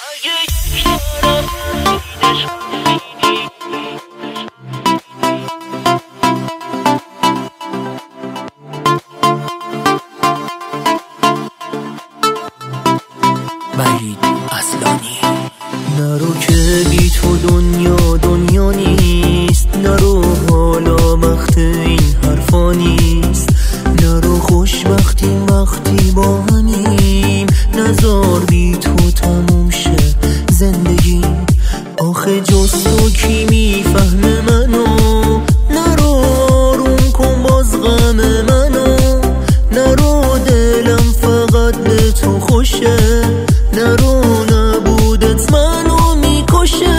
وحید اصلانی. نرو که بی تو دنیا نیست، نرو حالا وقت این حرفا نیست، نرو خوشبختیم وقتی با همیم، نزار بی تو تموم شه زندگی. آخه جز تو کی میفهمه منو، نرو آروم کن باز غم منو، نرو دلم فقط به تو خوشه، نرو نبودت منو میکشه.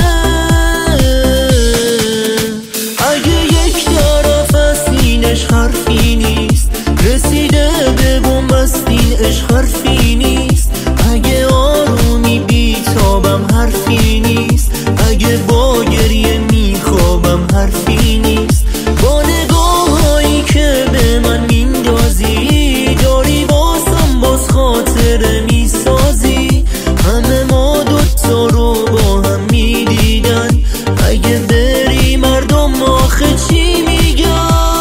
اگه یک طرف از این عشق حرفی نیست، رسیده به بنبست این عشق حرفی نیست، اگه آرومی بیتابم حرفی نیست، اگه با گریه میخوابم حرفی نیست، با نگاهایی که به من میندازی داری باسم باز خاطره میسازی. همه ما دوتا رو با هم میدیدن، اگه بری مردم آخه چی میگن؟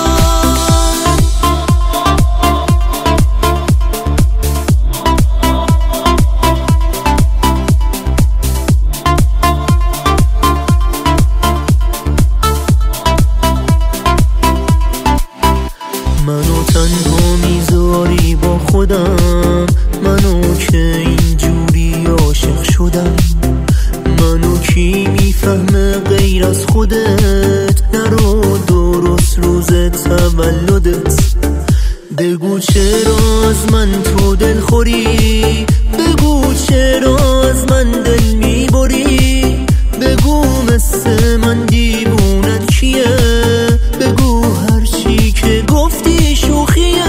منو تنها میذاری با خودم، منو که اینجوری عاشق شدم، منو کی میفهمه غیر از خودت؟ نرو درست روز تولدت، بگو چرا از من تو دل خوری، بگو چرا از من دل میبری، بگو مثل من دیوونت کیه، بگو هرچی که گفتی شوخیه.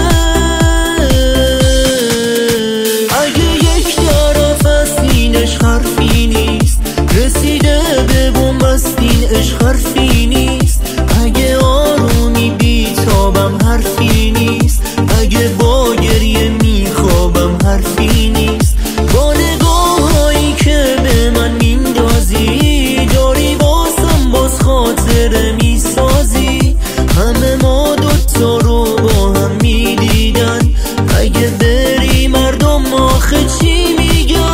اگه یک طرف از این عشق حرفی نیست، رسیده به بنبست این عشق حرفی نیست، اگه آرومی بیتابم حرفی نیست، اگه با گریه میخوابم حرفی نیست، با نگاهایی که به من میندازی داری باسم باز خاطره میسازی. همه ما دوتا رو با هم میدیدن، اگه بری مردم آخه چی میگن؟